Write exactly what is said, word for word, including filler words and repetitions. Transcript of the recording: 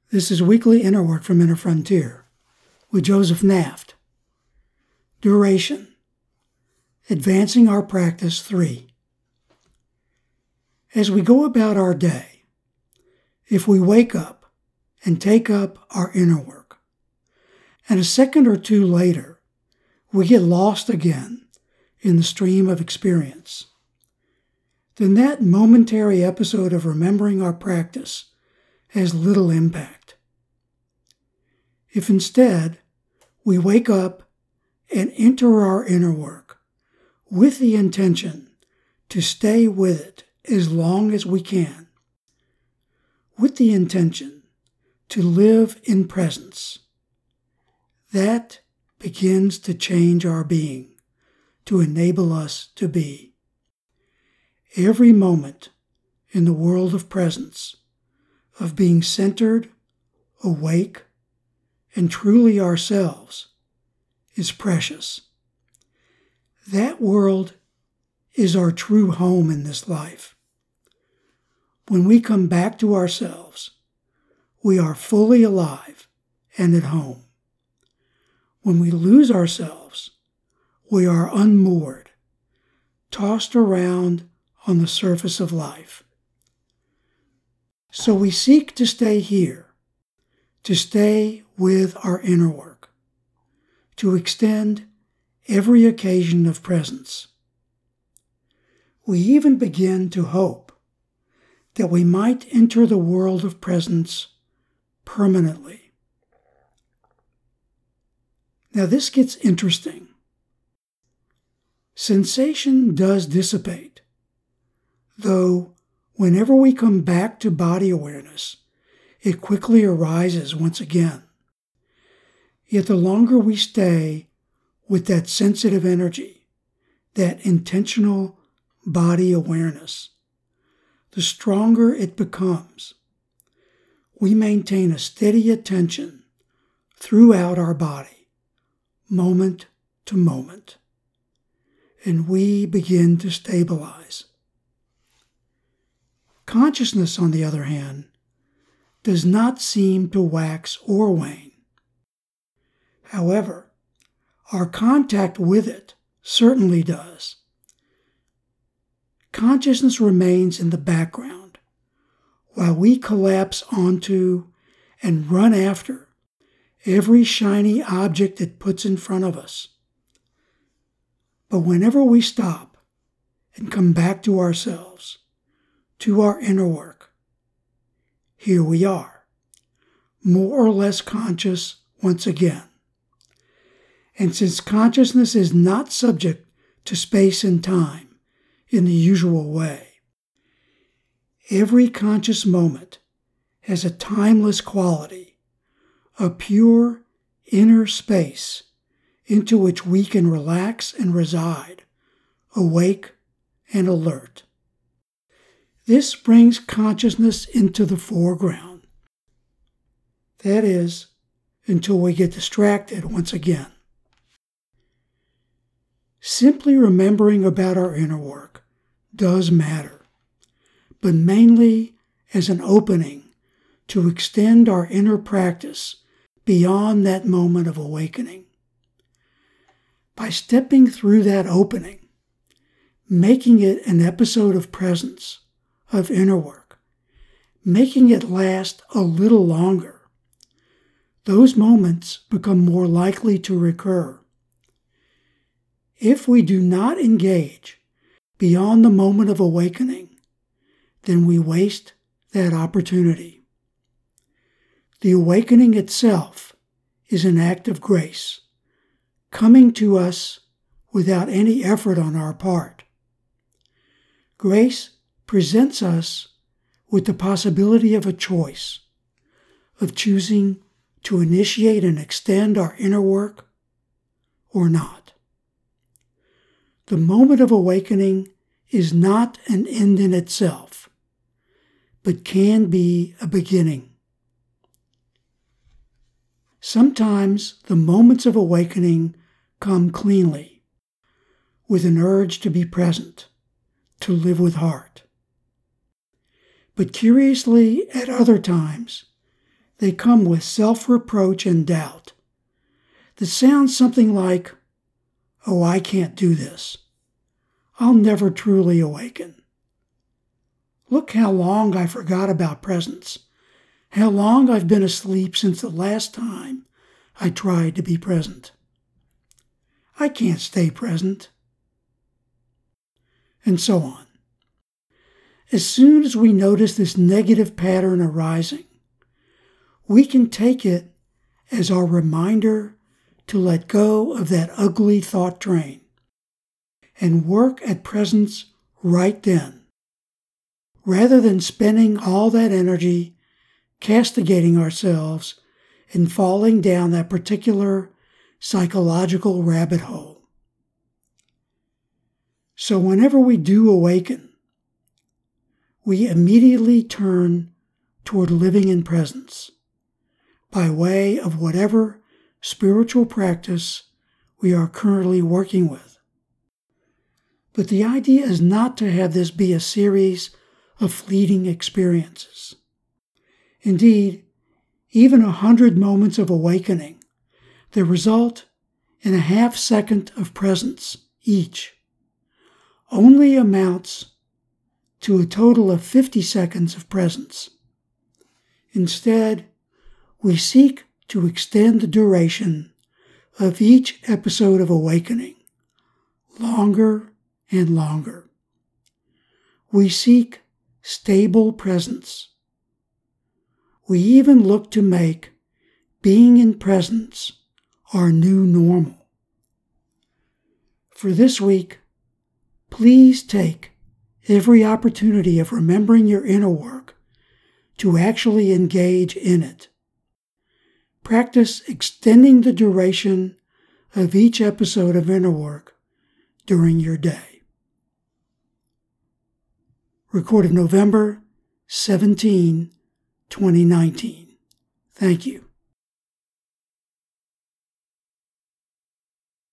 This is Weekly Inner Work from Inner Frontier with Joseph Naft. Duration. Advancing our practice three. As we go about our day, if we wake up and take up our inner work, and a second or two later, we get lost again in the stream of experience, then that momentary episode of remembering our practice has little impact. If instead we wake up and enter our inner work with the intention to stay with it as long as we can, with the intention to live in presence, that begins to change our being to enable us to be. Every moment in the world of presence, of being centered, awake, and truly ourselves, is precious. That world is our true home in this life. When we come back to ourselves, we are fully alive and at home. When we lose ourselves, we are unmoored, tossed around on the surface of life. So we seek to stay here, to stay with our inner work, to extend every occasion of presence. We even begin to hope that we might enter the world of presence permanently. Now this gets interesting. Sensation does dissipate, though whenever we come back to body awareness, it quickly arises once again. Yet the longer we stay with that sensitive energy, that intentional body awareness, the stronger it becomes. We maintain a steady attention throughout our body, moment to moment, and we begin to stabilize. Consciousness, on the other hand, does not seem to wax or wane. However, our contact with it certainly does. Consciousness remains in the background while we collapse onto and run after every shiny object it puts in front of us. But whenever we stop and come back to ourselves, to our inner work, here we are, more or less conscious once again. And since consciousness is not subject to space and time in the usual way, every conscious moment has a timeless quality, a pure inner space into which we can relax and reside, awake and alert. This brings consciousness into the foreground. That is, until we get distracted once again. Simply remembering about our inner work does matter, but mainly as an opening to extend our inner practice beyond that moment of awakening. By stepping through that opening, making it an episode of presence, of inner work, making it last a little longer, those moments become more likely to recur. If we do not engage beyond the moment of awakening, then we waste that opportunity. The awakening itself is an act of grace, coming to us without any effort on our part. Grace presents us with the possibility of a choice, of choosing to initiate and extend our inner work or not. The moment of awakening is not an end in itself, but can be a beginning. Sometimes the moments of awakening come cleanly, with an urge to be present, to live with heart. But curiously, at other times, they come with self-reproach and doubt that sounds something like, "Oh, I can't do this. I'll never truly awaken. Look how long I forgot about presence. How long I've been asleep since the last time I tried to be present. I can't stay present." And so on. As soon as we notice this negative pattern arising, we can take it as our reminder to let go of that ugly thought train and work at presence right then, rather than spending all that energy castigating ourselves and falling down that particular psychological rabbit hole. So whenever we do awaken, we immediately turn toward living in presence by way of whatever spiritual practice we are currently working with. But the idea is not to have this be a series of fleeting experiences. Indeed, even a hundred moments of awakening that result in a half second of presence each only amounts to a total of fifty seconds of presence. Instead, we seek to extend the duration of each episode of awakening longer and longer. We seek stable presence. We even look to make being in presence our new normal. For this week, please take every opportunity of remembering your inner work to actually engage in it. Practice extending the duration of each episode of inner work during your day. Recorded November seventeenth, twenty nineteen. Thank you.